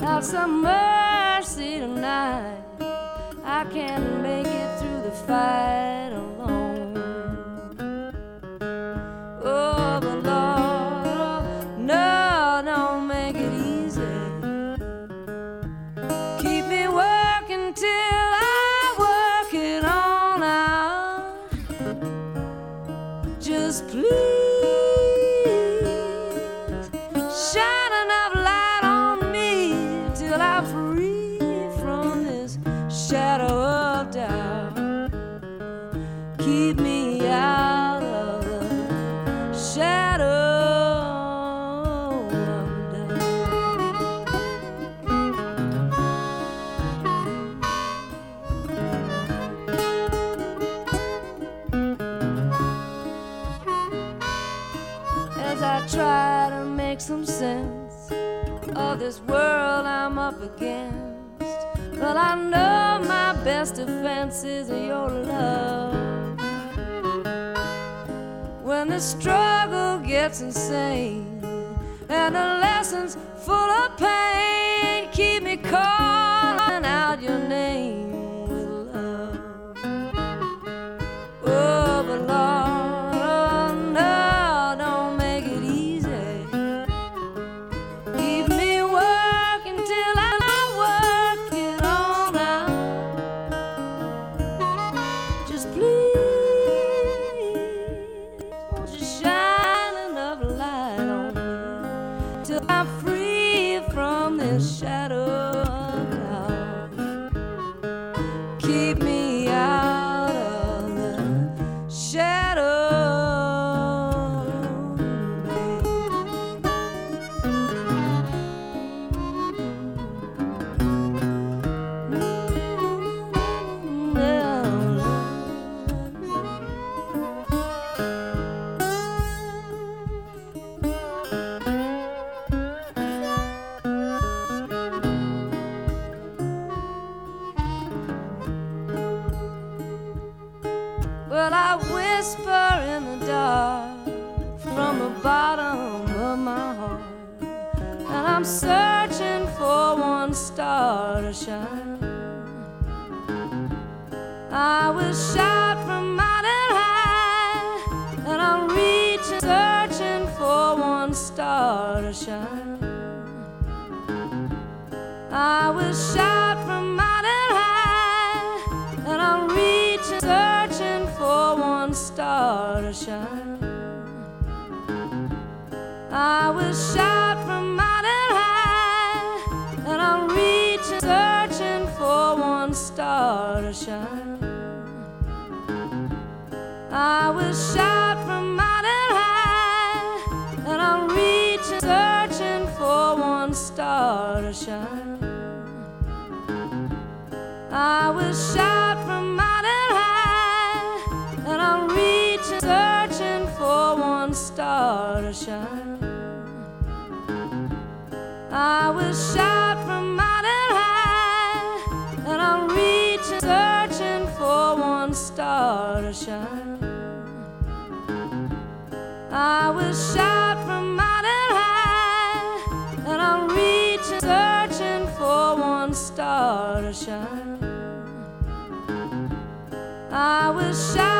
Have some mercy tonight. I can't make it through the fight alone. Oh, but Lord, no, don't make it easy. Keep me working till I work it on out. Just please shine enough light on me till I'm free from this shadow of doubt. Keep me out of the shadow of doubt. As I try to make some sense of this world I'm up against, but I know my best defense is your love. When the struggle gets insane and the lessons full of pain, keep me calling out your name with love. Oh, but Lord, no, don't make it easy. Keep me working till I work it on out. Just please, won't you shine enough light on me till I'm free from this shadow of doubt. Keep me out of the shadow. Well, I whisper in the dark from the bottom of my heart, and I'm searching for one star to shine. I will shout from mountain high, and I'm reaching, searching for one star to shine. I will shout from mountain high, and I'm reaching, searching for one star to shine. I will shout from mountain high, and I'm reaching, searching for one star to shine. I will shout from mountain high, and I'm reaching, searching for one star to shine. I will shout from mountain high, and I'm reaching, searching for one star to shine. I will shout from mountain high, and I'm reaching, searching for one star to shine. I will shout from mountain high, and I'm reaching, searching for one star to shine. I will shout